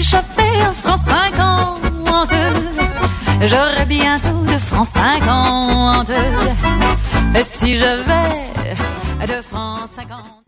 chauffé en francs 50. J'aurai bientôt de francs 50. Si je vais de francs 50.